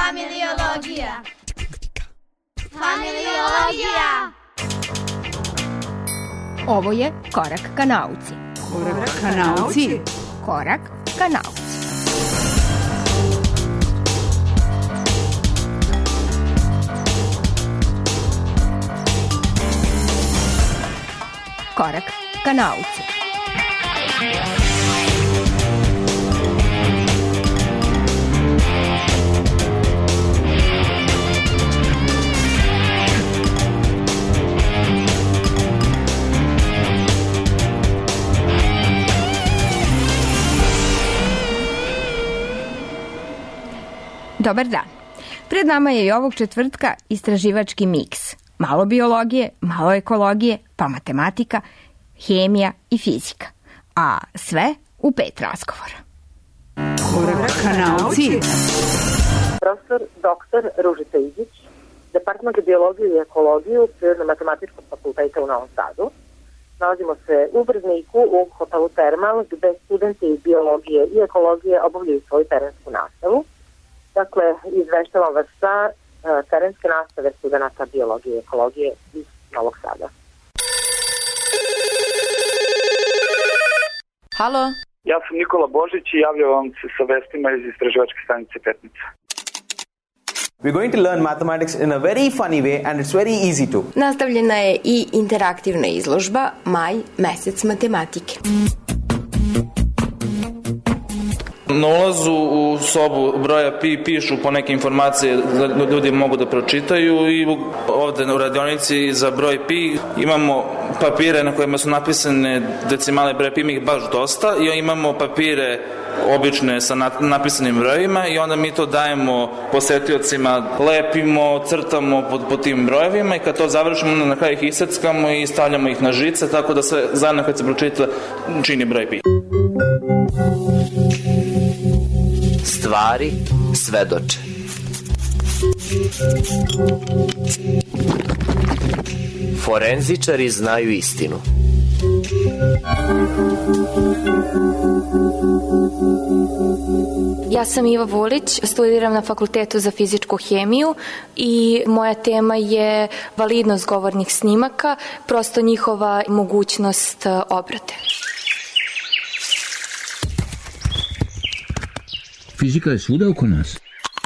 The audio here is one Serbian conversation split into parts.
Familiologija. Familiologija. Ovo je Korak ka nauci. Korak ka nauci. Korak ka nauci. Korak ka nauci. Dobar dan. Pred nama je i ovog četvrtka istraživački miks. Malo biologije, malo ekologije, pa matematika, hemija i fizika. A sve u 5 razgovora. Korak ka nauci. Profesor dr. Ružica Igić, Departman za biologiju i ekologiju Prirodno-matematičkog fakulteta u Novom Sadu. Nalazimo se u Vrdniku u hotelu Termal, gde studenti biologije i ekologije obavljaju svoju terensku nastavu. Dakle, izveštavam vas sa terenske nastave studenta biologije i ekologije iz Novog Sada. Halo? Ja sam Nikola Božić i javljam vam se sa vestima iz istraživačke stanice Petnica. We're going to learn mathematics in a very funny way and it's very easy to. Nastavljena je i interaktivna izložba Maj, mesec matematike. Na ulazu u sobu broja pi pišu po neke informacije da ljudi mogu da pročitaju i ovde u radionici za broj pi imamo papire na kojima su napisane decimale broja pi, ima ih baš dosta i imamo papire obične sa napisanim brojevima i onda mi to dajemo posetiocima, lepimo, crtamo po tim brojevima i kad to završimo na kraju ih iseckamo i stavljamo ih na žice tako da sve zajedno kad se pročita čini broj pi. Stvari svedoče. Forenzičari znaju istinu. Ja sam Iva Vulić, studiram na Fakultetu za fizičku hemiju i moja tema je validnost govornih snimaka, prosto njihova mogućnost obrade. Fizika je svuda oko nas.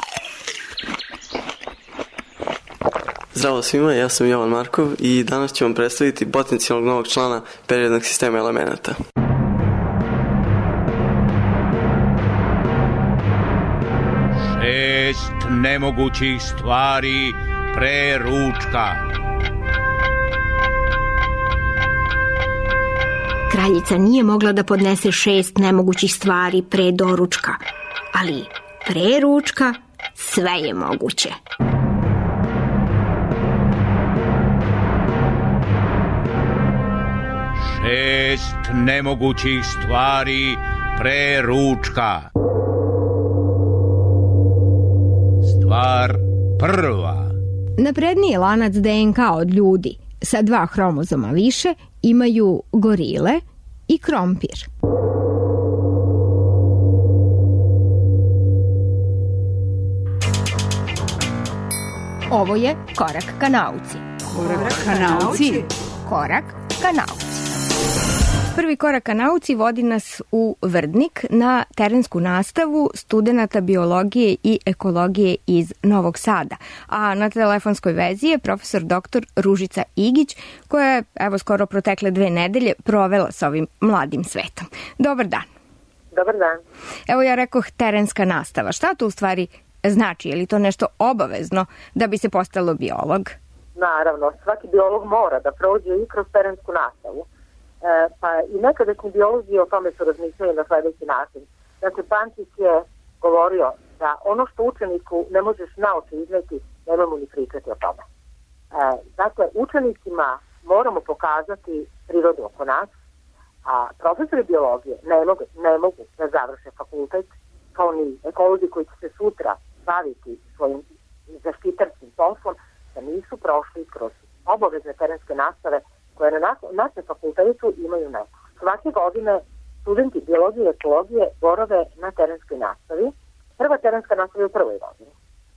Zdravo svima, ja sam Jovan Markov i danas ću vam predstaviti potencijalnog novog člana periodnog sistema elemenata. Šest nemogućih stvari pre ručka. Kraljica nije mogla da podnese 6 nemogućih stvari pre doručka, ali pre ručka sve je moguće. Šest nemogućih stvari pre ručka. Stvar prva. Napredniji lanac DNK od ljudi sa 2 hromozoma više imaju gorile i krompir. Ovo je Korak ka nauci. Korak ka nauci. Korak ka nauci. Prvi korak ka nauci vodi nas u Vrdnik na terensku nastavu studenata biologije i ekologije iz Novog Sada. A na telefonskoj vezi je profesor dr. Ružica Igić, koja je, evo, skoro protekle 2 nedelje provela sa ovim mladim svetom. Dobar dan. Dobar dan. Evo ja rekoh terenska nastava. Šta to u stvari znači? Je li to nešto obavezno da bi se postalo biolog? Naravno, svaki biolog mora da prođe i kroz terensku nastavu. Pa i nekadašnji biolozi o tome su razmišljali na sledeći način. Dakle, Pančić je govorio da ono što učeniku ne možeš nauči izneti, nema mu ni pričati o tome. Dakle, učenicima moramo pokazati prirodu oko nas, a profesori biologije ne mogu da završe fakultet kao ni ekolozi koji će se sutra baviti svojim zaštitarskim poslom, da nisu prošli kroz obavezne terenske nastave koje na našem fakultetu imaju neko. Svake godine studenti biologije i ekologije borave na terenskoj nastavi. Prva terenska nastava je u prvoj godini.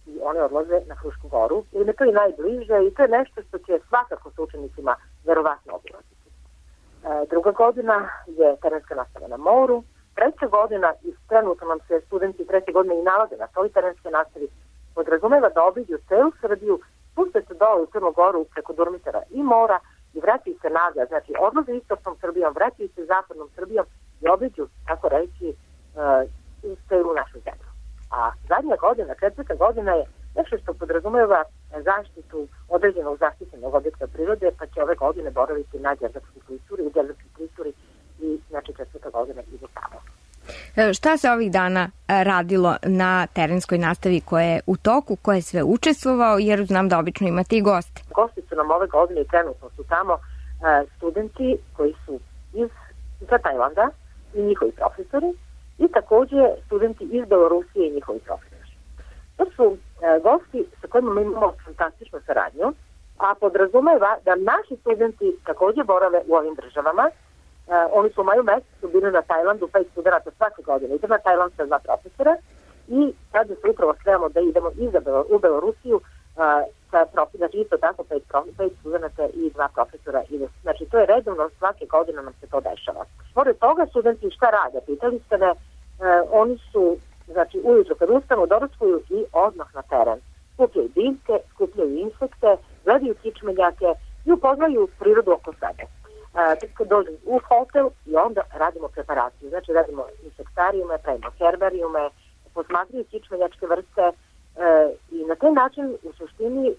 i oni odlaze na Frušku goru, jer je to i najbliže i to je nešto što će svakako sa učenicima verovatno obilaziti. Druga godina je terenska nastava na moru, treća godina, i trenutno nam se studenti treće godine i nalaze na toj terenske nastavi, podrazumeva da obiđu celu Srbiju, spuste se dole u Crnu Goru preko Durmitera i mora i vraćaju se nazad, znači odlaze istočnom Srbijom, vraćaju se zapadnom Srbijom i obiđu, tako reći, celu našu zemlju. A zadnja godina, četvrta godina je nešto što podrazumeva zaštitu određenog zaštićenog objekta prirode, pa će ove godine boraviti na Đerdapskoj klisuri i znači četvrta godina ide tamo. Šta se ovih dana radilo na terenskoj nastavi koja je u toku, ko je sve učestvovao, jer znam da obično imate i goste? Gosti su nam ove godine i trenutno su tamo studenti koji su iz Tajlanda i njihovi profesori i takođe studenti iz Belorusije i njihovi profesori. To su gosti sa kojima mi imamo fantastičnu saradnju, a podrazumeva da naši studenti takođe borave u ovim državama. Oni su u maju mesecu bili na Tajlandu, 5 studenta svake godine ide na Tajland sa 2 profesora i sada se upravo spremamo da idemo u Belorusiju znači isto tako 5 studenta i 2 profesora. Znači to je redovno, svake godine nam se to dešava. Pored toga studenti šta rade? Pitali ste me, oni su znači ujutro kad ustanu, doručkuju i odmah na teren. Skupljaju biljke, skupljaju insekte, gledaju kičmenjake i upoznaju prirodu oko sebe. Kad dođu u hotel i onda radimo preparaciju. Znači radimo insektarijume, pravimo herbarijume, posmatraju kičmenjačke vrste i na taj način u suštini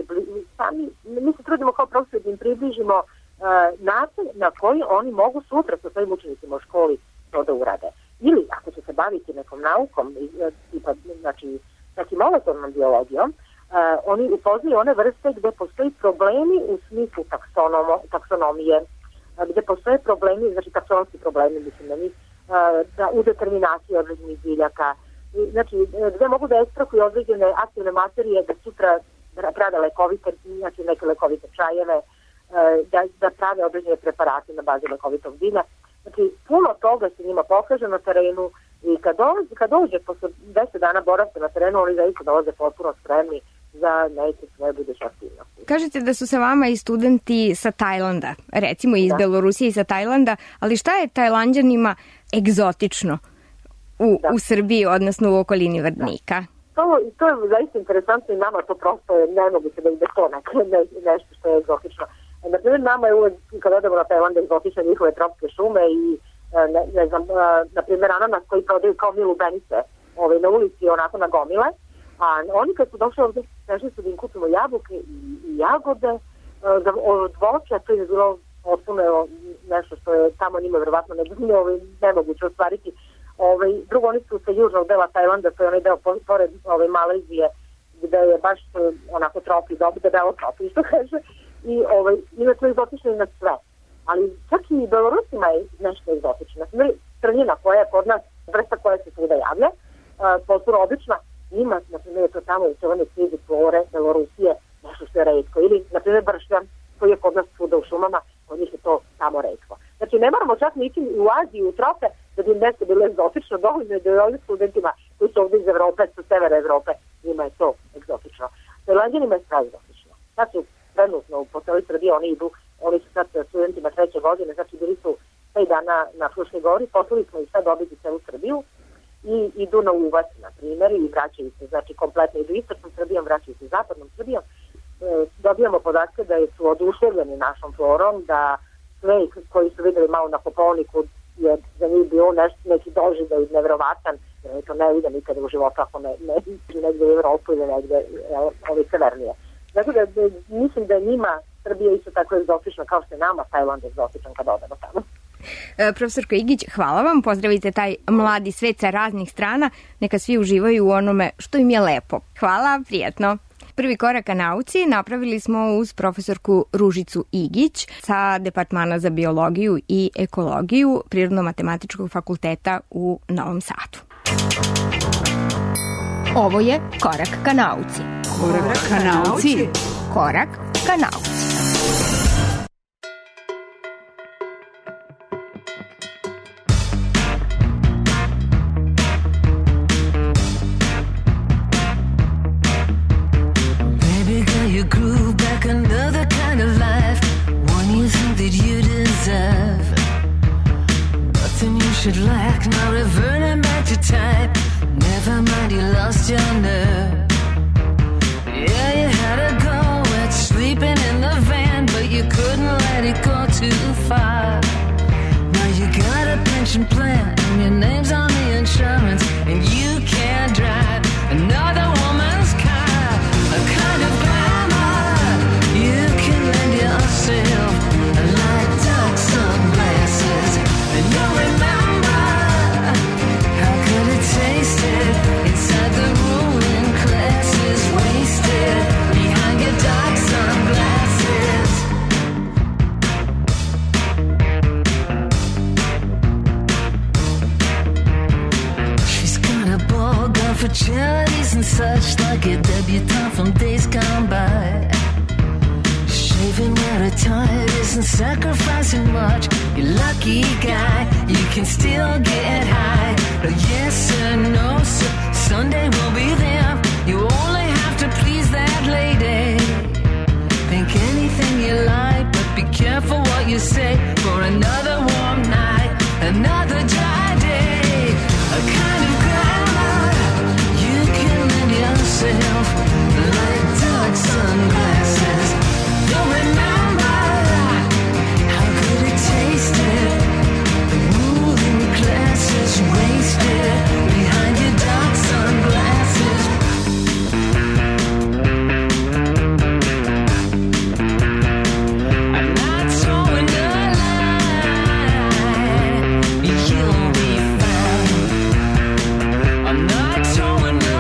mi se trudimo kao profesor da im približimo način na koji oni mogu sutra sa svojim učenicima u školi to da urade. Ili ako će se baviti nekom naukom, tipa, znači molekularnom biologijom, oni upoznaju one vrste gde postoji problemi u smislu taksonomije, gde postoje problemi, znači taksonomski problemi, mislim na njih, u determinaciji određenih biljaka, znači gde mogu da ekstrahuju određene aktivne materije da sutra prave lekovite, znači neke lekovite čajeve, da prave određene preparate na bazi lekovitog bilja. Znači puno toga se njima pokaže na terenu i kad dođe posle 10 dana boravka na terenu, oni zaista dolaze potpuno spremni za neke svoje buduće aktivnosti. Kažete da su sa vama i studenti sa Tajlanda, recimo iz Belorusije i sa Tajlanda, ali šta je Tajlanđanima egzotično u Srbiji, odnosno u okolini Vrdnika? To je zaista interesantno i nama to prosto je nemoguće da ide to nešto što je egzotično. Naprimjer, nama je uvek, kad odemo na Tajland, egzotične njihove tropske šume i, ne znam, naprimjer, ananas koji prodaju kao milu benice na ulici, onako na gomile. A oni kad su došli ovdje, tešli su da im kupimo jabuke i jagode od voća, to je bilo potpuno nešto što je tamo njima verovatno nemoguće ostvariti. Drugo, oni su sa južnog dela Tajlanda, to je onaj deo pored Malezije, gde je baš onako tropi, debelo tropi, što kaže, i ima to egzotično i na sve. Ali čak i Belorusima je nešto egzotično. Znači, trnjina koja je kod nas, vrsta koja se svuda javlja, potpuno obična, ima, na primjer, je to tamo u Crvenoj knjizi flore Belorusije, nešto što je retko. Ili, na primjer, bršljan, koji je kod nas svuda u šumama, kod njih je to tamo retko. Znači, ne moramo čak nići u Aziju, u trope, da bi im nešto bilo egzotično, dovoljno da je ovdje studentima koji su ovdje iz Evrope, sa severa Evrope, njima je to egzotično. Tajlanđanima je sve egzotično. Sad su trenutno po celoj Srbiji, oni su sad studentima 3. godine, znači bili su 5 dana na Fruškoj gori, poslali smo i sad dobiti celu Srbiju i idu na Uvac, na primjer, i vraćaju se, znači kompletno idu istočnom Srbijom, vraćaju se zapadnom Srbijom. Dobijamo podatke da su oduševljeni našom florom, da sve koji su videli malo na Kopaoniku je za njih bio neki doživljaj nevjerovatan, jer to ne vide nikada u životu ako ne negde u Evropu ili negde severnije. Dakle, mislim da je njima Srbija isto tako egzotična kao što je nama Tajland egzotičan kad odemo tamo. Profesorko Igić, hvala vam, pozdravite taj mladi svet sa raznih strana, neka svi uživaju u onome što im je lepo. Hvala, prijatno. Prvi korak ka nauci napravili smo uz profesorku Ružicu Igić sa Departmana za biologiju i ekologiju Prirodno-matematičkog fakulteta u Novom Sadu. Ovo je Korak ka nauci. Korak ka nauci. Korak ka nauci. not reverting back to time. Never mind, you lost your nerve. Yeah, you had to go at sleeping in the van, but you couldn't let it go too far. Now you got a pension plan and your name's on the insurance, and you can't drive another woman's car. A kind of glamour you can lend yourself, like dark sunglasses, and you'll remember how good it tasted inside the ruling classes, wasted behind your dark sunglasses. She's got a ball gun for charities and such, like a debutante from days gone by. Shaving where her tired isn't sacrificing much. You're lucky guy, you can still get high. No yes sir, no sir, Sunday will be there. You only have to please that lady. Think anything you like, but be careful what you say. For another warm night, another dry day. A kind of glamour you can lend yourself, like dark sunglasses. You'll remember how good it tasted. The ruling classes wasted behind your dark sunglasses. I'm not throwing a lie, you'll be fine. I'm not throwing a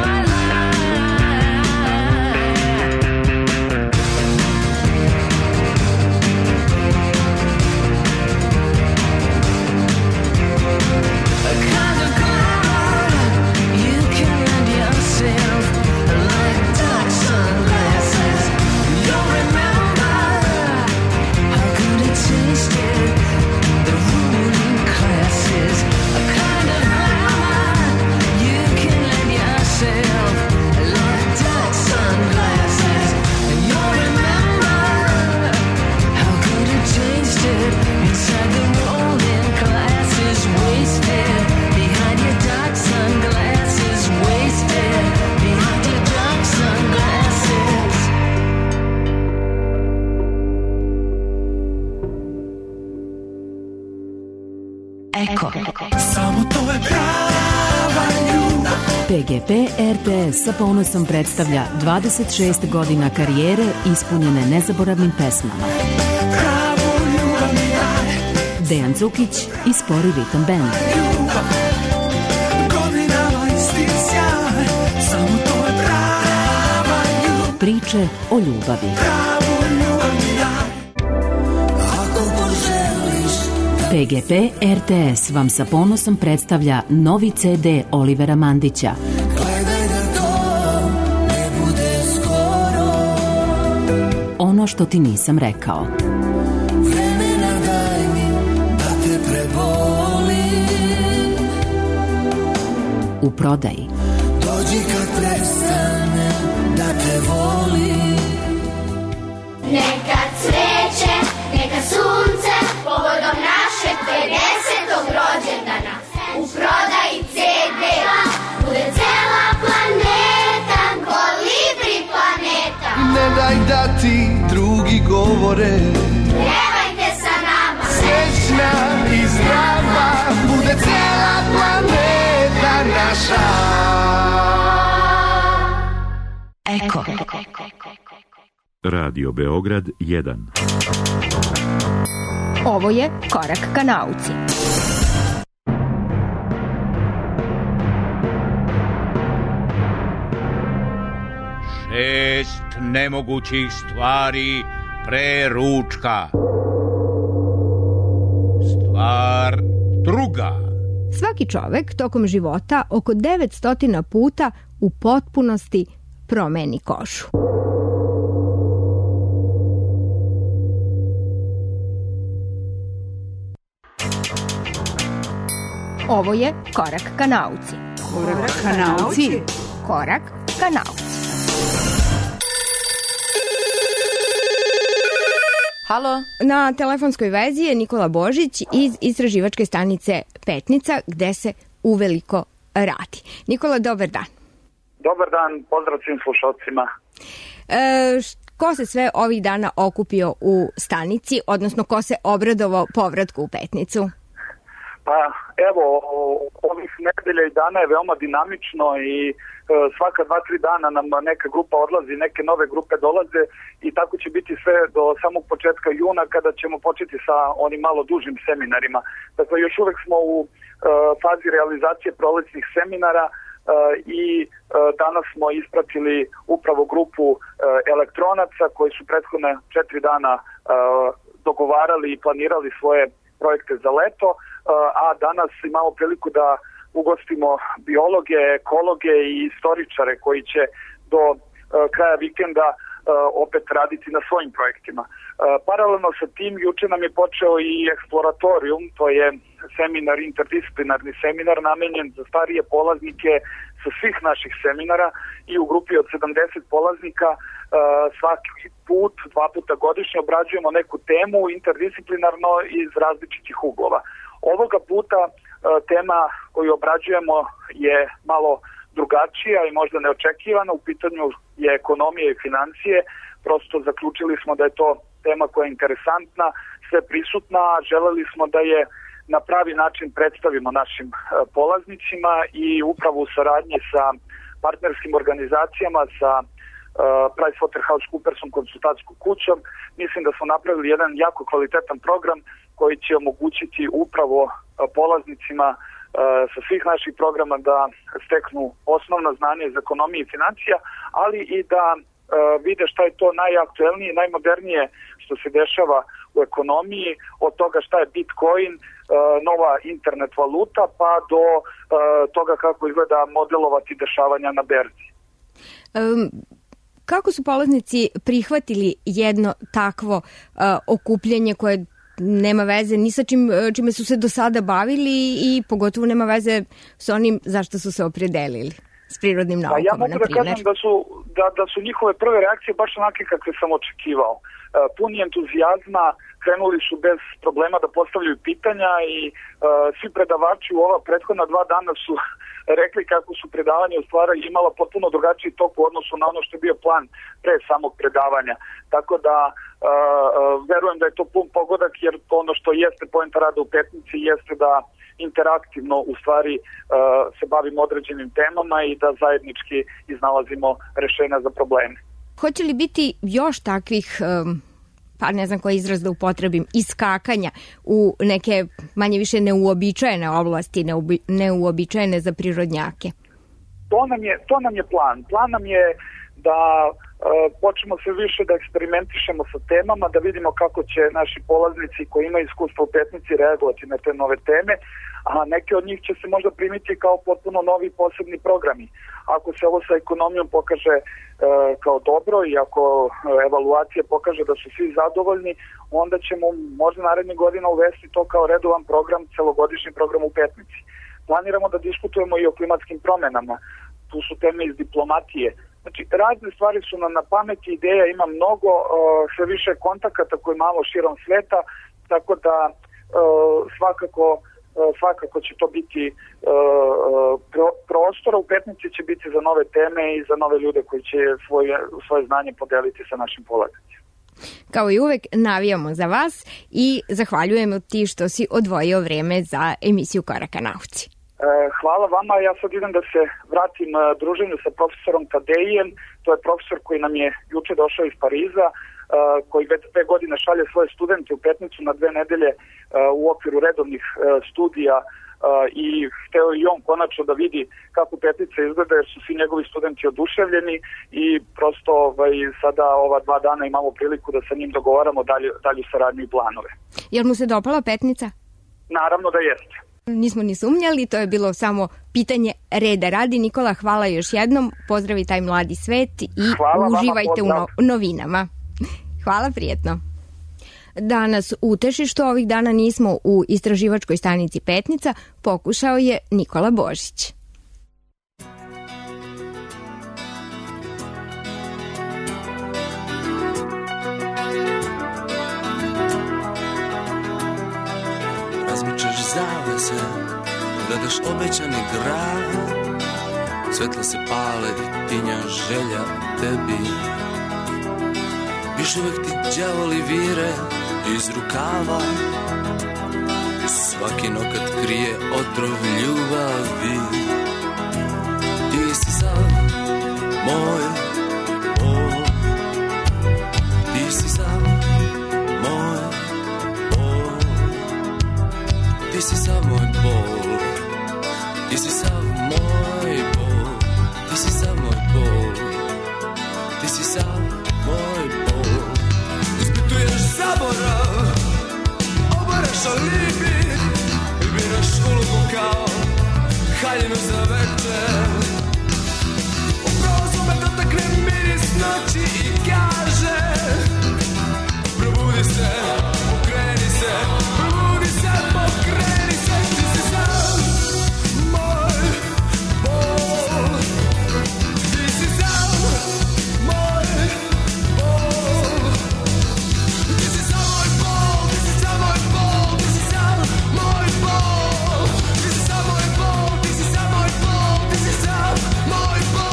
PGP RTS sa ponosom predstavlja 26 godina karijere ispunjene nezaboravnim pesmama. Dejan Cukić i Spori ritam band. Priče o ljubavi. PGP RTS vam sa ponosom predstavlja novi CD Olivera Mandića. Ono što ti nisam rekao. Vremena daj mi da te prebolim. U prodaji. Dođi kad prestane da te volim. Neka cveće, neka sunce, povodom našeg 50. rođendana. U prodaji CD bude cela planeta, Kolibri planeta. Ne daj da ti drugi govore, Pjevajte sa nama, srećna i zdrava, bude cela planeta naša. Eko. Radio Beograd 1. Ovo je Korak ka nauci. Šest nemogućih stvari pre ručka. Stvar druga. Svaki čovek tokom života oko 900 puta u potpunosti promeni kožu. Ovo je Korak ka nauci. Korak ka nauci. Korak ka nauci. Halo? Na telefonskoj vezi je Nikola Božić iz istraživačke stanice Petnica, gde se uveliko radi. Nikola, dobar dan. Dobar dan, pozdrav svim slušalcima. Ko se sve ovih dana okupio u stanici, odnosno ko se obradovao povratku u Petnicu? Pa evo, ovih nedelja i dana je veoma dinamično i svaka 2-3 dana nam neka grupa odlazi, neke nove grupe dolaze i tako će biti sve do samog početka juna kada ćemo početi sa onim malo dužim seminarima. Dakle, još uvek smo u fazi realizacije prolećnih seminara i danas smo ispratili upravo grupu elektronaca koji su prethodne 4 dana dogovarali i planirali svoje projekte za leto, a danas imamo priliku da ugostimo biologe, ekologe i istoričare koji će do kraja vikenda opet raditi na svojim projektima. Paralelno sa tim, juče nam je počeo i Eksploratorium, to je seminar, interdisciplinarni seminar namenjen za starije polaznike sa svih naših seminara i u grupi od 70 polaznika svaki put, 2 puta godišnje obrađujemo neku temu interdisciplinarno iz različitih uglova. Ovoga puta tema koju obrađujemo je malo drugačija i možda neočekivana. U pitanju je ekonomija i financije. Prosto zaključili smo da je to tema koja je interesantna, sve prisutna, a želeli smo da je na pravi način predstavimo našim polaznicima i upravo u saradnji sa partnerskim organizacijama, sa PricewaterhouseCoopersom konsultatskom kućom. Mislim da smo napravili jedan jako kvalitetan program koji će omogućiti upravo polaznicima sa svih naših programa da steknu osnovna znanja iz ekonomije i financija, ali i da vide šta je to najaktuelnije i najmodernije što se dešava u ekonomiji, od toga šta je Bitcoin, nova internet valuta, pa do toga kako izgleda modelovati dešavanja na berzi. Kako su polaznici prihvatili jedno takvo okupljanje koje nema veze ni sa čime su se do sada bavili i pogotovo nema veze s onim zašto su se opredelili, s prirodnim naukama, ja mogu da kažem da su njihove prve reakcije baš onake kakve sam očekivao. Puni entuzijazma, krenuli su bez problema da postavljaju pitanja i svi predavači u ova prethodna 2 dana su rekli kako su predavanja u stvari imala potpuno drugačiji tok u odnosu na ono što je bio plan pre samog predavanja. Tako da verujem da je to pun pogodak, jer ono što jeste poenta rada u Petnici jeste da interaktivno u stvari se bavimo određenim temama i da zajednički iznalazimo rešenja za probleme. Hoće li biti još takvih, pa ne znam koji izraz da upotrebim, iskakanja u neke manje više neuobičajene oblasti, neuobičajene za prirodnjake? To nam je plan. Plan nam je da počnemo sve više da eksperimentišemo sa temama, da vidimo kako će naši polaznici koji imaju iskustvo u Petnici reagovati na te nove teme, a neke od njih će se možda primiti kao potpuno novi posebni programi. Ako se ovo sa ekonomijom pokaže kao dobro i ako evaluacija pokaže da su svi zadovoljni, onda ćemo možda naredne godine uvesti to kao redovan program, celogodišnji program u Petnici. Planiramo da diskutujemo i o klimatskim promenama. Tu su teme iz diplomatije. Znači, razne stvari su nam na pameti, ideja ima mnogo, sve više kontakata koji imamo širom sveta, tako da svakako će to biti prostora u Petnici, će biti za nove teme i za nove ljude koji će svoje znanje podeliti sa našim polaznicima. Kao i uvek, navijamo za vas i zahvaljujemo ti što si odvojio vreme za emisiju Koraka nauci. Hvala vama, ja sad idem da se vratim druženju sa profesorom Tadejem, to je profesor koji nam je juče došao iz Pariza, koji već 2 godine šalje svoje studente u Petnicu na 2 nedelje u okviru redovnih studija i hteo i on konačno da vidi kako Petnica izgleda, jer su svi njegovi studenti oduševljeni i prosto sada ova 2 dana imamo priliku da sa njim dogovaramo dalju saradnju i planove. Jel mu se dopala Petnica? Naravno da jeste. Nismo ni sumnjali, to je bilo samo pitanje reda radi. Nikola, hvala još jednom, pozdravi taj mladi svet i uživajte u novinama. Hvala, prijetno. Danas u Tešištu, ovih dana nismo u istraživačkoj stanici Petnica, pokušao je Nikola Božić. Razmičaš zavese gledaš obećani grad, svetla se pale i tinja želja tebi. Još uvek ti đavoli vire iz rukava, svaki nokat krije otrov ljubavi. Ti si sav moj bol, ti si sav moj bol, ti si sav moj bol, ti si sav moj bol, ti si sav moj bol, ti si sav moj bol. Ispituješ zaborav, obaraš alibi, biraš ulogu kao haljinu za večer. U prolazu me dotakne miris noći i kaže: probudi se, pokreni se, probudi se, pokreni se. Ti si sam moj bol, ti si sam moj bol, ti si sam moj bol, ti si sam moj bol, ti si sam moj bol, ti si sam moj bol, ti si sam moj bol, ti si sam moj bol.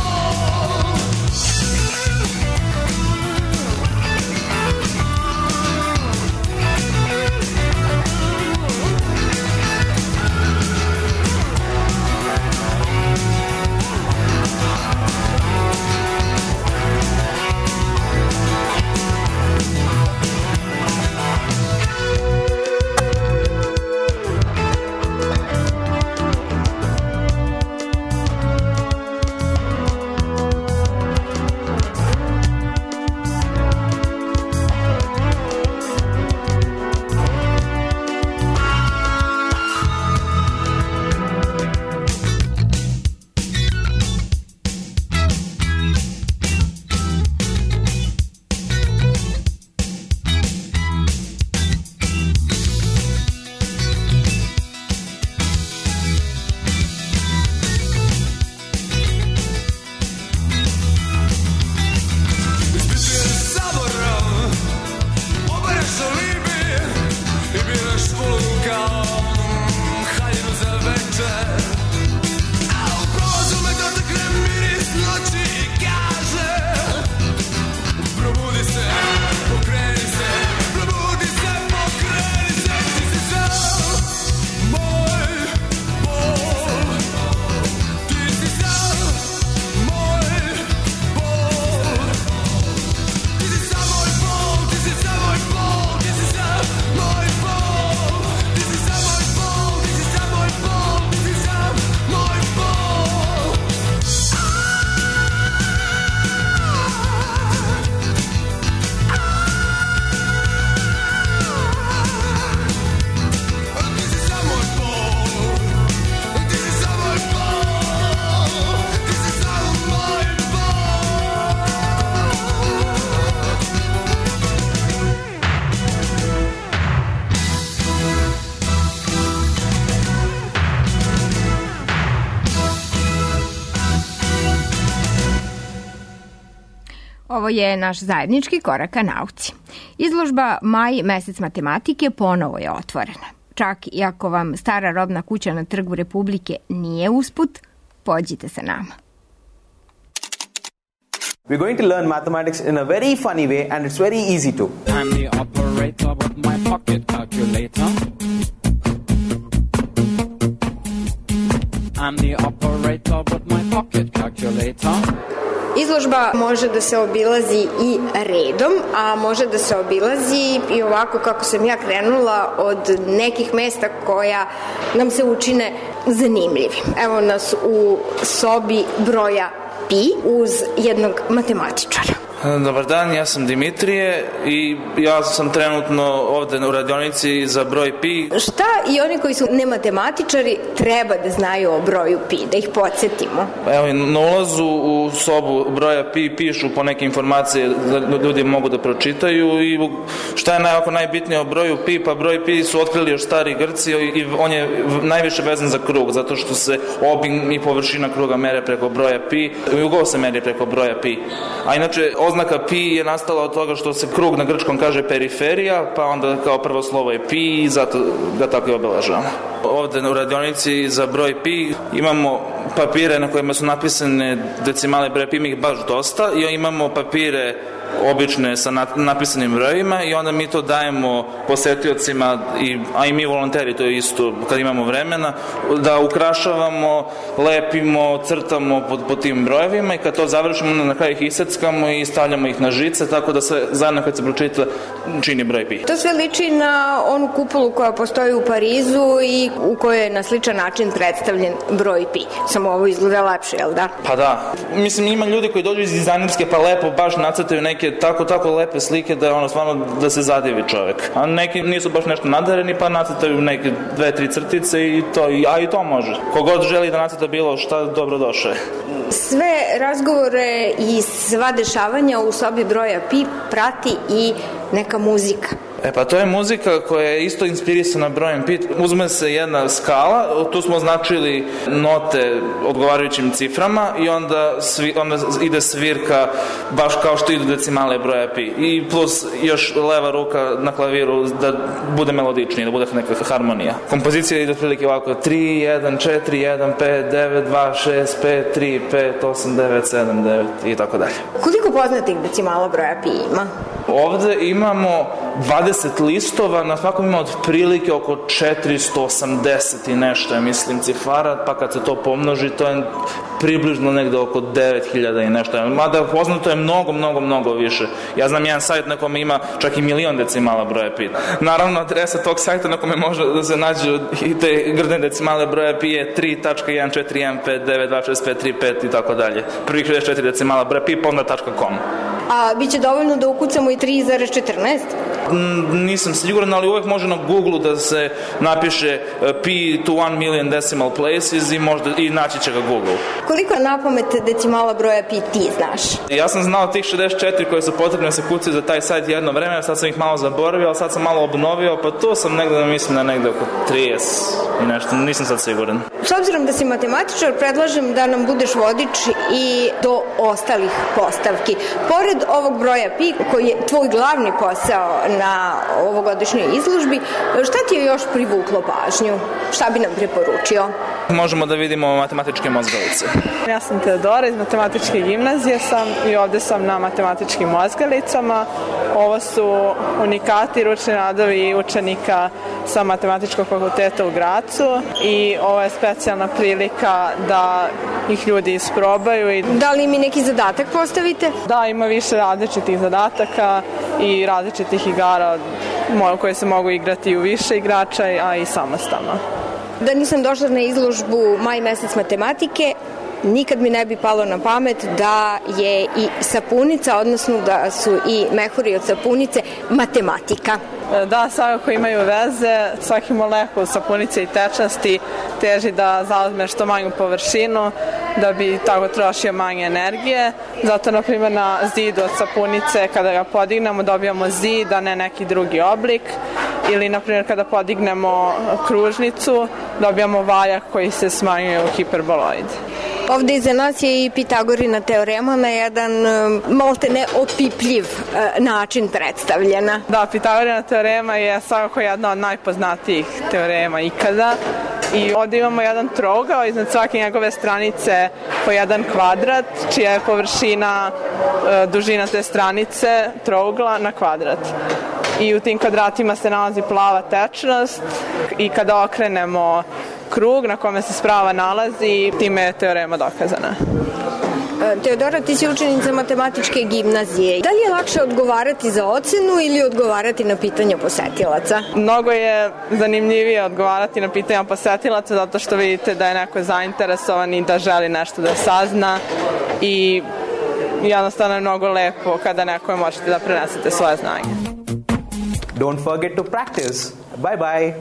Ovo je naš zajednički korak ka nauci. Izložba Maj, mesec matematike ponovo je otvorena. Čak i ako vam stara robna kuća na Trgu Republike nije usput, pođite sa nama. We're going to learn mathematics in a very funny way and it's very easy to. I'm the operator with my pocket calculator. I'm the operator with my pocket calculator. Izložba može da se obilazi i redom, a može da se obilazi i ovako kako sam ja krenula od nekih mesta koja nam se učine zanimljivim. Evo nas u sobi broja pi uz jednog matematičara. Dobar dan, ja sam Dimitrije i ja sam trenutno ovde u radionici za broj pi. Šta i oni koji su nematematičari treba da znaju o broju pi, da ih podsjetimo? Evo, na ulazu u sobu broja pi pišu po neke informacije da ljudi mogu da pročitaju i šta je najbitnije o broju pi, pa broj pi su otkrili još stari Grci i on je najviše vezan za krug, zato što se obim i površina kruga mere preko broja pi i ugao se meri preko broja pi. A inače, oznaka pi je nastala od toga što se krug na grčkom kaže periferija, pa onda kao prvo slovo je pi i zato ga tako i obeležavamo. Ovde u radionici za broj pi imamo papire na kojima su napisane decimale broja pi, ih baš dosta, i imamo papire obične sa napisanim brojevima i onda mi to dajemo posetiocima, a i mi volonteri to isto kad imamo vremena, da ukrašavamo, lepimo, crtamo po tim brojevima i kad to završimo onda na kraju ih iseckamo i stavljamo ih na žice, tako da sve zajedno kad se pročita čini broj pi. To sve liči na onu kupolu koja postoji u Parizu i u kojoj je na sličan način predstavljen broj pi. Samo ovo izgleda lepše, jel da? Pa da. Mislim, ima ljudi koji dođu iz dizajnerske pa lepo baš nacrtaju neke tako lepe slike da je ono stvarno da se zadivi čovek. A neki nisu baš nešto nadareni pa nacrtaju neke 2-3 crtice i to, a i to može. Kogod želi da nacrta bilo šta, dobro došao je. Sve razgovore i sva dešavanja u sobi broja pi prati i neka muzika. Pa to je muzika koja je isto inspirisana brojem pi. Uzme se jedna skala, tu smo označili note odgovarajućim ciframa i onda ide svirka baš kao što idu decimale broja pi. I plus još leva ruka na klaviru da bude melodičnije, da bude neka harmonija. Kompozicija ide prilike ovako 3, 1, 4, 1, 5, 9, 2, 6, 5, 3, 5, 8, 9, 7, 9 i tako dalje. Koliko poznatih decimala broja pi ima? Ovde imamo 20 listova, na svakom ima otprilike oko 480 i nešto, mislim, cifara, pa kad se to pomnoži, to je približno negde oko 9000 i nešto. Mada poznato je mnogo više. Ja znam jedan sajt na kome ima čak i 1.000.000 decimala broja pi. Naravno, adresa tog sajta na kome može da se nađe i te grdne decimale broja pi je 3.1415926535 i tako dalje. Prvih 64 decimala broja pi, pa onda .com. A biće dovoljno da ukucamo i 3,14? Nisam siguran, ali uvek može na Google da se napiše pi to 1 million decimal places i naći će ga Google. Koliko napamet decimala broja pi ti znaš? Ja sam znao tih 64 koje su potrebne da se kucaju za taj sajt jedno vreme, sad sam ih malo zaboravio, ali sad sam malo obnovio, pa tu sam mislim da negde oko 30 i nešto, nisam sad siguran. S obzirom da si matematičar, predlažem da nam budeš vodič i do ostalih postavki. Pored ovog broja pi, koji je tvoj glavni posao na ovogodišnjoj izložbi, šta ti je još privuklo pažnju? Šta bi nam preporučio? Možemo da vidimo matematičke mozgalice. Ja sam Teodora iz matematičke gimnazije i ovde sam na matematičkim mozgalicama. Ovo su unikati ručni radovi učenika sa matematičkog fakulteta u Gracu i ovo je specijalna prilika da ih ljudi isprobaju. Da li mi neki zadatak postavite? Da, ima više različitih zadataka i različitih igara koje se mogu igrati u više igrača, a i samostalno. Da nisam došla na izložbu Maj mesec matematike, nikad mi ne bi palo na pamet da je i sapunica, odnosno da su i mehuri od sapunice matematika. Da, svakako imaju veze. Svaki molekul sapunice i tečnosti teži da zauzme što manju površinu, da bi tako trošio manje energije. Zato, na primjer, na zidu od sapunice, kada ga podignemo, dobijamo zid, a ne neki drugi oblik. Ili, na primjer, kada podignemo kružnicu, dobijamo valjak koji se smanjuje u hiperboloid. Ovde iza nas je i Pitagorina teorema na jedan malte ne opipljiv način predstavljena. Da, Pitagorina teorema je svakako jedna od najpoznatijih teorema ikada. I ovde imamo jedan trougao, iznad svake njegove stranice po jedan kvadrat, čija je površina dužina te stranice trougla na kvadrat. I u tim kvadratima se nalazi plava tečnost i kada okrenemo krug na kome se sprava nalazi, time je teorema dokazana. Teodora, ti si učenica matematičke gimnazije. Da li je lakše odgovarati za ocenu ili odgovarati na pitanja posetilaca? Mnogo je zanimljivije odgovarati na pitanja posetilaca zato što vidite da je neko zainteresovan i da želi nešto da sazna i jednostavno je mnogo lepo kada nekome možete da prenesete svoje znanje. Don't forget to practice. Bye bye.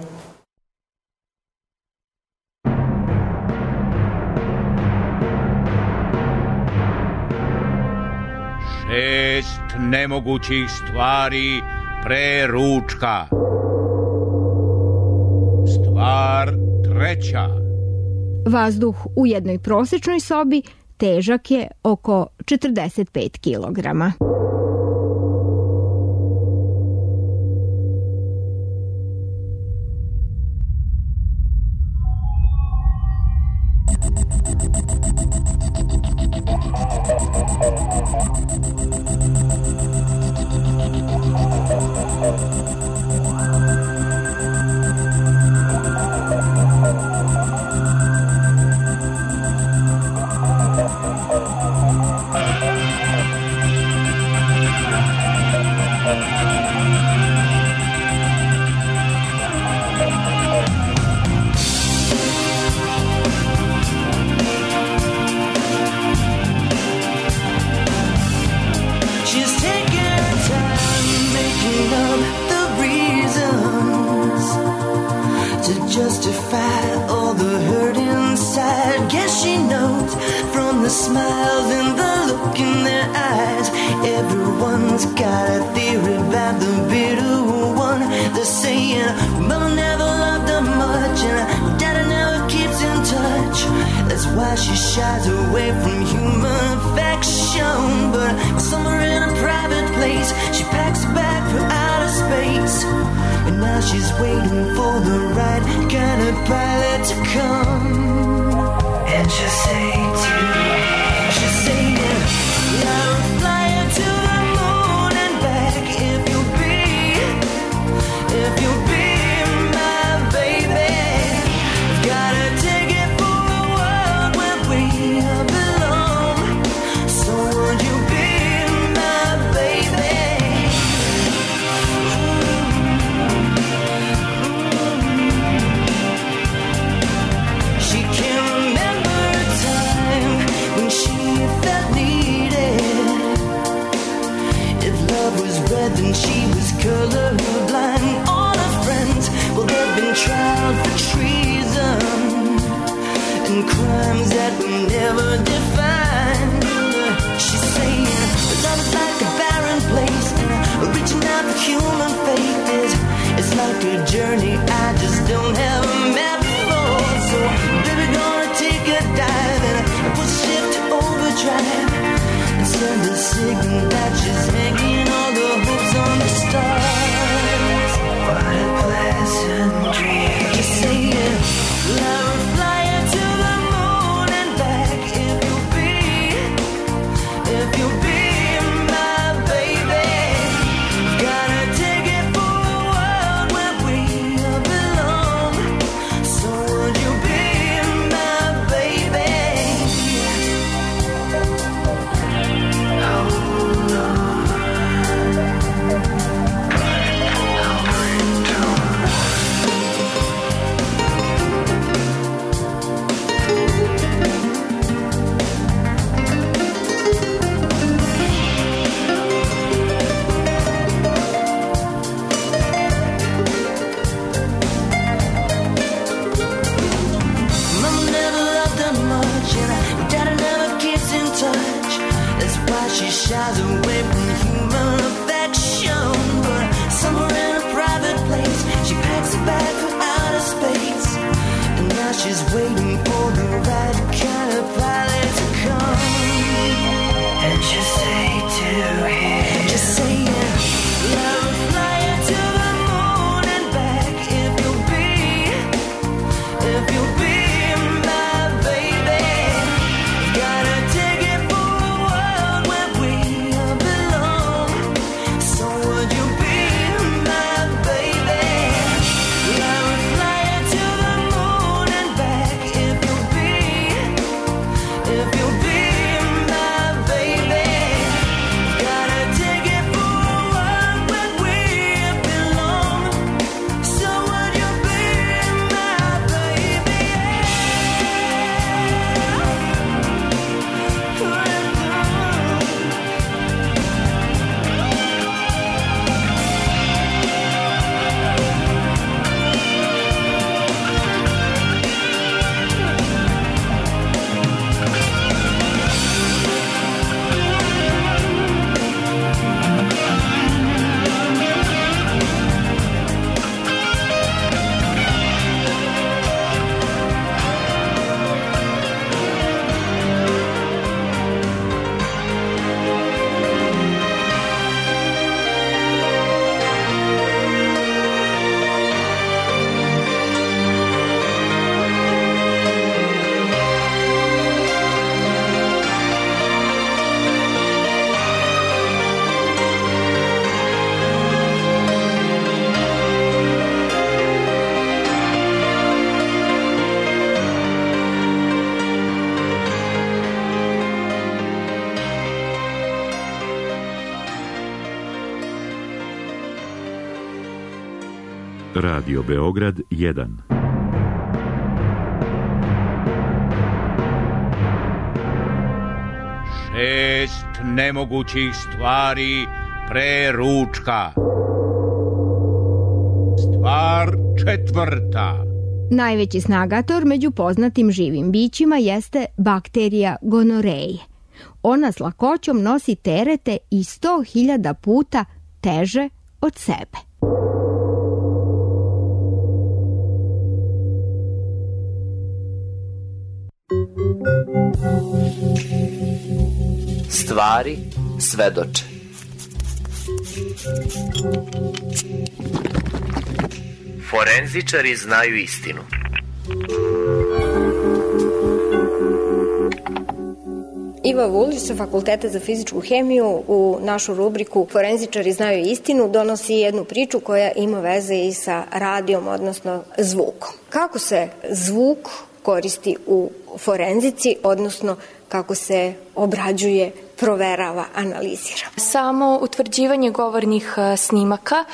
Šest nemogućih stvari pre ručka. Stvar treća. Vazduh u jednoj prosečnoj sobi težak je oko 45 kilograma. smiles and the look in their eyes. Everyone's got a theory about the bitter one. They're saying Mama never loved her much and Daddy never keeps in touch. That's why she shies away from human affection. But somewhere in a private place, she packs a bag for outer space. And now she's waiting for the right kind of pilot to come. And she'll say to she'll say, I'll fly you to the moon and back if you'll be my baby. Gotta take it for a world where we belong. So would you be my baby? She can't remember a time when she felt needed. If love was red, then she was colorblind. All her friends, well, they've been tried for treason and crimes that were never defined. She's saying, love is like a barren place, and reaching out for human faith it's like a journey I just don't have a map for. So, baby, gonna take a dive and put ship to overdrive and send a signal that she's hanging all the hopes on the stars. What a pleasant dream. Just saying, love will fly you to the moon and back if you'll be my baby. Gotta take it for a world where we belong. So would you be my baby? Mama never loved her much and Daddy never keeps in touch. That's why she shies away from human affection. But somewhere in a private place, she packs a bag for outer space. And now she's waiting for the right kind of pilot to come. And she'll say to him, just saying, love will fly you to the moon and back if you'll be my baby. Gotta take it for a world where we belong. So would you be my baby? Love will fly you to the moon and back if you'll be my baby. Gotta take it for a world where we belong. So would you be my baby? Radio Beograd 1. Šest nemogućih stvari pre ručka. Stvar četvrta. Najveći snagator među poznatim živim bićima jeste bakterija gonoreje. ona s lakoćom nosi terete i 100.000 puta teže od sebe. Stvari svedoče. Forenzičari znaju istinu. Iva Vulić sa Fakulteta za fizičku hemiju u našu rubriku Forenzičari znaju istinu donosi jednu priču koja ima veze i sa radijom, odnosno zvukom. Kako se zvuk koristi u forenzici, odnosno kako se obrađuje, proverava, analizira? Samo utvrđivanje govornih snimaka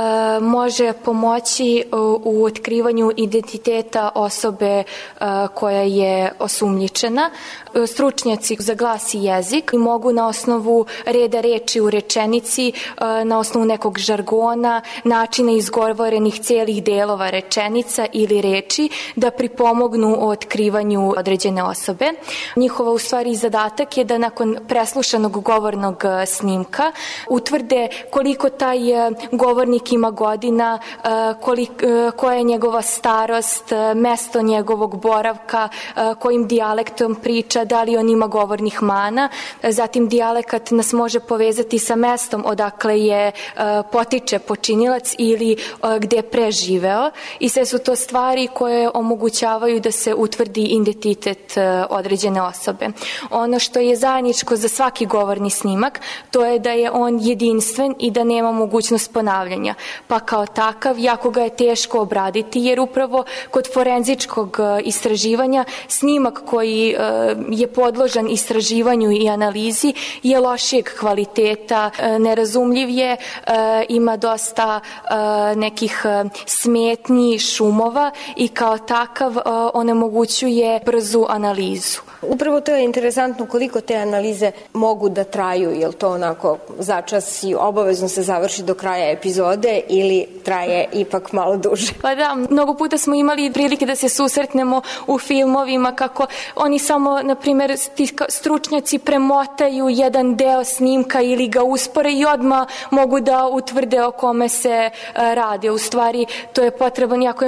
može pomoći u otkrivanju identiteta osobe koja je osumnjičena. Stručnjaci za glas i jezik mogu na osnovu reda reči u rečenici, na osnovu nekog žargona, načina izgovorenih celih delova rečenica ili reči da pripomognu o otkrivanju određene osobe. Njihova u stvari zadatak je da nakon preslušanog govornog snimka utvrde koliko taj govornik ima godina, koja je njegova starost, mesto njegovog boravka, kojim dijalektom priča, da li on ima govornih mana. Zatim dijalekat nas može povezati sa mestom odakle je potiče počinilac ili gde je preživeo i sve su to stvari koje omogućavaju da se utvrdi identitet određene osobe. Ono što je zajedničko za svaki govorni snimak, to je da je on jedinstven i da nema mogućnost ponavljanja. Pa kao takav, jako ga je teško obraditi, jer upravo kod forenzičkog istraživanja snimak koji je podložan istraživanju i analizi je lošijeg kvaliteta, nerazumljiv je, ima dosta nekih smetnji, šumova i kao takav onemogućuje brzu analizu. Upravo to je interesantno koliko te analize mogu da traju, je li to onako začas i obavezno se završi do kraja epizode ili traje ipak malo duže? Pa da, mnogo puta smo imali prilike da se susretnemo u filmovima kako oni samo, na primjer, stručnjaci premotaju jedan deo snimka ili ga uspore i odmah mogu da utvrde o kome se radi. U stvari, to je potreban jako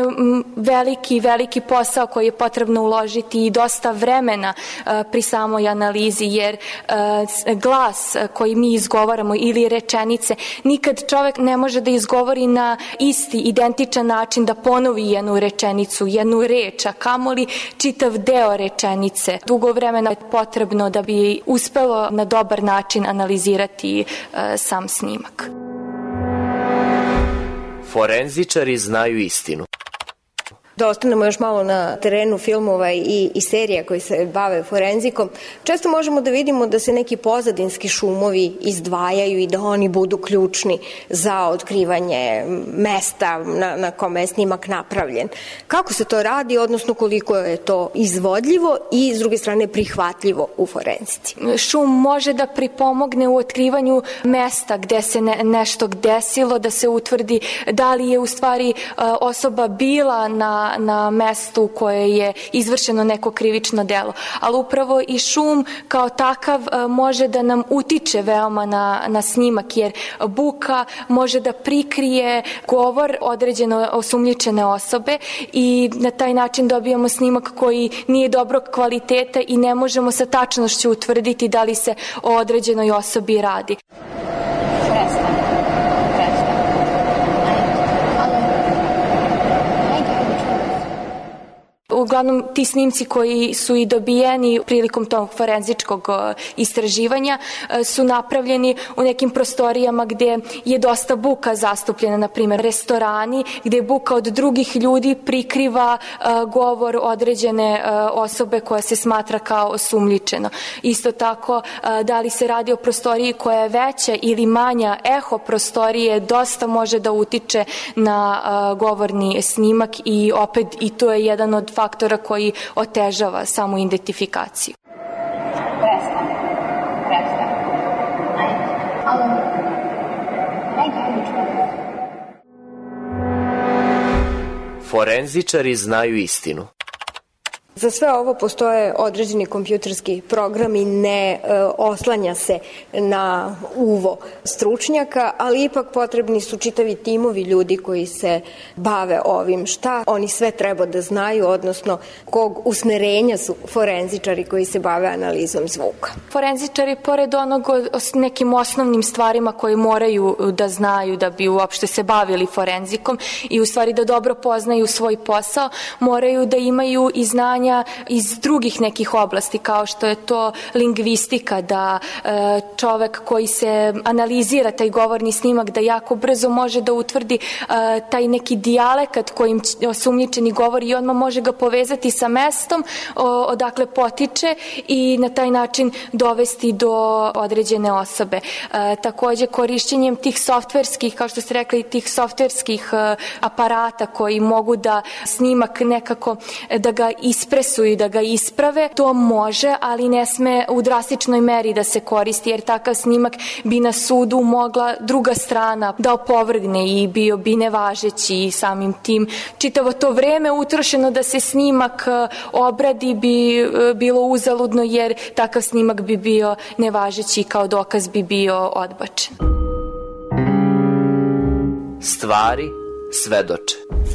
veliki posao koji je potrebno uložiti i dosta vremena pri samoj analizi, jer glas koji mi izgovaramo ili rečenice, nikad čovek ne može da izgovori na isti, identičan način, da ponovi jednu rečenicu, jednu reč, a kamoli čitav deo rečenice. Dugo vremena je potrebno da bi uspelo na dobar način analizirati sam snimak. Forenzičari znaju istinu. Da ostanemo još malo na terenu filmova i serija koji se bave forenzikom, često možemo da vidimo da se neki pozadinski šumovi izdvajaju i da oni budu ključni za otkrivanje mesta na kome je snimak napravljen. Kako se to radi, odnosno koliko je to izvodljivo i s druge strane prihvatljivo u forenzici? Šum može da pripomogne u otkrivanju mesta gde se nešto desilo, da se utvrdi da li je u stvari osoba bila na mestu koje je izvršeno neko krivično delo. Ali upravo i šum kao takav može da nam utiče veoma na snimak, jer buka može da prikrije govor određene osumnjičene osobe i na taj način dobijamo snimak koji nije dobrog kvaliteta i ne možemo sa tačnošću utvrditi da li se o određenoj osobi radi. Uglavnom, ti snimci koji su i dobijeni prilikom tog forenzičkog istraživanja su napravljeni u nekim prostorijama gde je dosta buka zastupljena, na primjer restorani, gde buka od drugih ljudi prikriva govor određene osobe koja se smatra kao osumnjičena. Isto tako, da li se radi o prostoriji koja je veća ili manja, eho prostorije dosta može da utiče na govorni snimak i opet i to je jedan od faktora koji otežava samu identifikaciju. Forenzičari znaju istinu. Za sve ovo postoje određeni kompjuterski programi, ne oslanja se na uvo stručnjaka, ali ipak potrebni su čitavi timovi ljudi koji se bave ovim. Šta oni sve treba da znaju, odnosno kog usmerenja su forenzičari koji se bave analizom zvuka? Forenzičari, pored onog nekim osnovnim stvarima koje moraju da znaju da bi uopšte se bavili forenzikom i u stvari da dobro poznaju svoj posao, moraju da imaju i znanja iz drugih nekih oblasti, kao što je to lingvistika, da čovek koji se analizira taj govorni snimak, da jako brzo može da utvrdi taj neki dijalekat kojim osumnjičeni govori i odmah može ga povezati sa mestom odakle potiče i na taj način dovesti do određene osobe. Takođe, korišćenjem tih softverskih, kao što ste rekli, tih softverskih aparata koji mogu da snimak nekako da ga ispresuju, da ga isprave, to može, ali ne sme u drastičnoj meri da se koristi, jer takav snimak bi na sudu mogla druga strana da opovrgne i bio bi nevažeći i samim tim čitavo to vreme utrošeno da se snimak obradi bi bilo uzaludno, jer takav snimak bi bio nevažeći i kao dokaz bi bio odbačen. Stvari svedoče.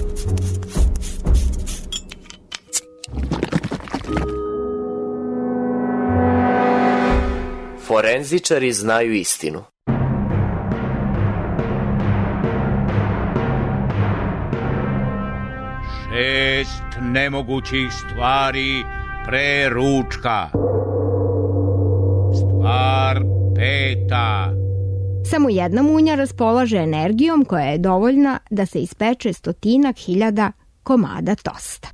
Forenzičari znaju istinu. Šest nemogućih stvari pre ručka. Stvar peta. Samo jedna munja raspolaže energijom koja je dovoljna da se ispeče 100.000 komada tosta.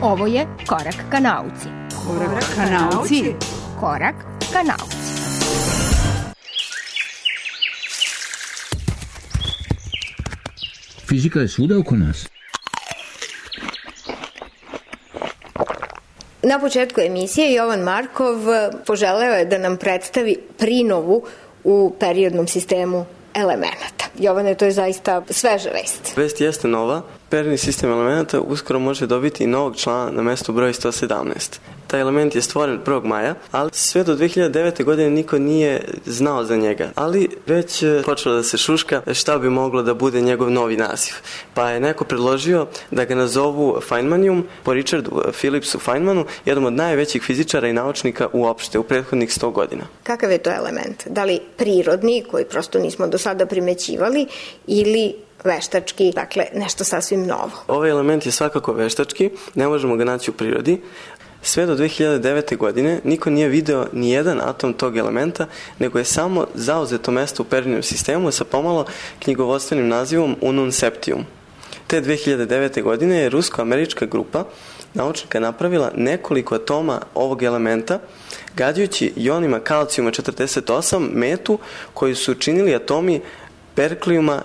Ovo je Korak ka nauci. Korak ka nauci. Korak ka nauci. Fizika je svuda oko nas. Na početku emisije Jovan Markov poželeo je da nam predstavi prinovu u periodnom sistemu elemenata. Jovane, to je zaista sveža vest. Vest jeste nova. Periodni sistem elemenata uskoro može dobiti novog člana na mesto broj 117. Taj element je stvoren 1. maja, ali sve do 2009. godine niko nije znao za njega. Ali već počelo da se šuška šta bi moglo da bude njegov novi naziv. Pa je neko predložio da ga nazovu Feynmanium po Richardu Phillipsu Feynmanu, jednom od najvećih fizičara i naučnika uopšte u prethodnih 100 godina. Kakav je to element? Da li prirodni, koji prosto nismo do sada primećivali, ili veštački, dakle nešto sasvim novo? Ovaj element je svakako veštački, ne možemo ga naći u prirodi. Sve do 2009. godine niko nije video ni jedan atom tog elementa, nego je samo zauzeto mesto u periodnom sistemu sa pomalo knjigovodstvenim nazivom Unum Septium. Te 2009. godine je rusko-američka grupa naučnika napravila nekoliko atoma ovog elementa, gađajući ionima kalcijuma 48 metu koji su činili atomi Perklijuma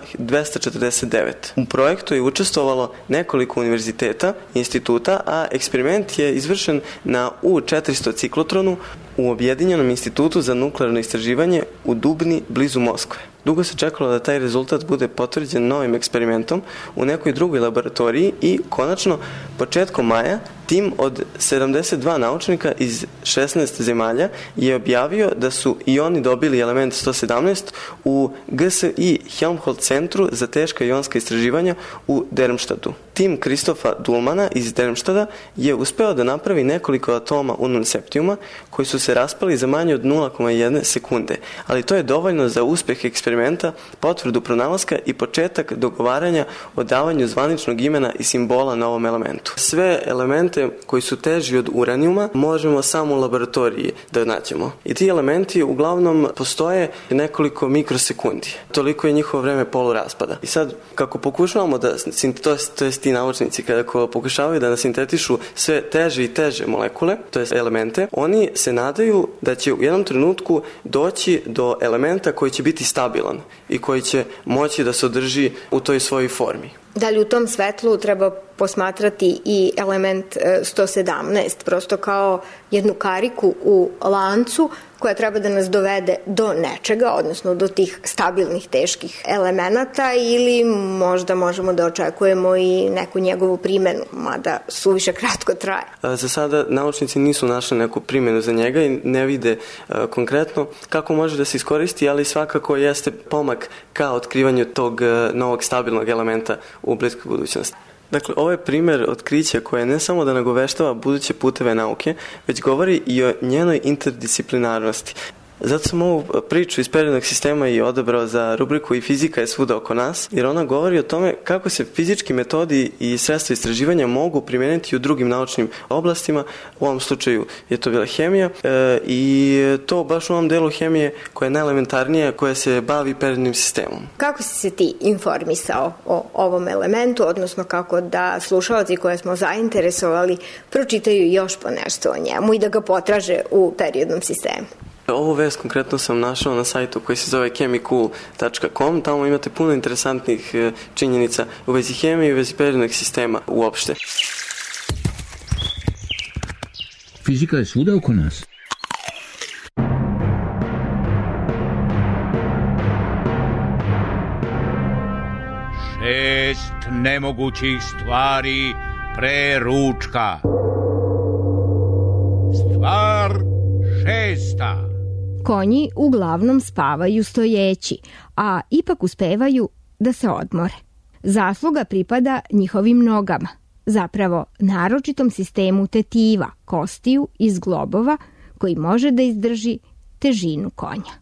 249. U projektu je učestvovalo nekoliko univerziteta i instituta, a eksperiment je izvršen na U400 ciklotronu u Objedinjenom institutu za nuklearno istraživanje u Dubni blizu Moskve. Dugo se čekalo da taj rezultat bude potvrđen novim eksperimentom u nekoj drugoj laboratoriji i konačno početkom maja tim od 72 naučnika iz 16 zemalja je objavio da su i oni dobili element 117 u GSI Helmholtz centru za teška ionska istraživanja u Darmstadtu. Tim Kristofa Dulmana iz Darmstadta je uspeo da napravi nekoliko atoma Unum Septiuma koji su se raspali za manje od 0,1 sekunde, ali to je dovoljno za uspeh eksperimenta, potvrdu pronalaska i početak dogovaranja o davanju zvaničnog imena i simbola na ovom elementu. Sve elemente koji su teži od uranijuma možemo samo u laboratoriji da nađemo. I ti elementi uglavnom postoje nekoliko mikrosekundi. Toliko je njihovo vreme poluraspada. I sad, kako pokušavamo da, to jest ti naučnici, kada pokušavaju da sintetišu sve teže i teže molekule, to jest elemente, oni se nadaju da će u jednom trenutku doći do elementa koji će biti stabilan i koji će moći da se održi u toj svojoj formi. Da li u tom svetlu treba posmatrati i element 117, prosto kao jednu kariku u lancu koja treba da nas dovede do nečega, odnosno do tih stabilnih, teških elemenata, ili možda možemo da očekujemo i neku njegovu primenu, mada suviše kratko traje? Za sada naučnici nisu našli neku primenu za njega i ne vide konkretno kako može da se iskoristi, ali svakako jeste pomak ka otkrivanju tog novog stabilnog elementa u bliskoj budućnosti. Dakle, ovo je primer otkrića koje ne samo da nagoveštava buduće puteve nauke, već govori i o njenoj interdisciplinarnosti. Zato sam ovu priču iz periodnog sistema i odabrao za rubriku I fizika je svuda oko nas, jer ona govori o tome kako se fizički metodi i sredstva istraživanja mogu primijeniti u drugim naučnim oblastima. U ovom slučaju je to bila hemija i to baš u ovom delu hemije koja je najelementarnija, koja se bavi periodnim sistemom. Kako si se ti informisao o ovom elementu, odnosno kako da slušalci koje smo zainteresovali pročitaju još po nešto o njemu i da ga potraže u periodnom sistemu? Ovu vest konkretno sam našao na sajtu koji se zove chemicool.com. Tamo imate puno interesantnih činjenica u vezi hemije i u vezi periodnog sistema uopšte. Fizika je svuda oko nas. Šest nemogućih stvari pre ručka. Stvar šesta. Konji uglavnom spavaju stojeći, a ipak uspevaju da se odmore. Zasluga pripada njihovim nogama, zapravo naročitom sistemu tetiva, kostiju i zglobova koji može da izdrži težinu konja.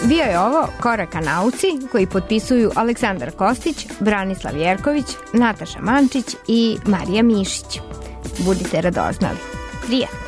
Bio je ovo Korak ka nauci koji potpisuju Aleksandar Kostić, Branislav Jerković, Nataša Mančić i Marija Mišić. Budite radoznali. Prijatno!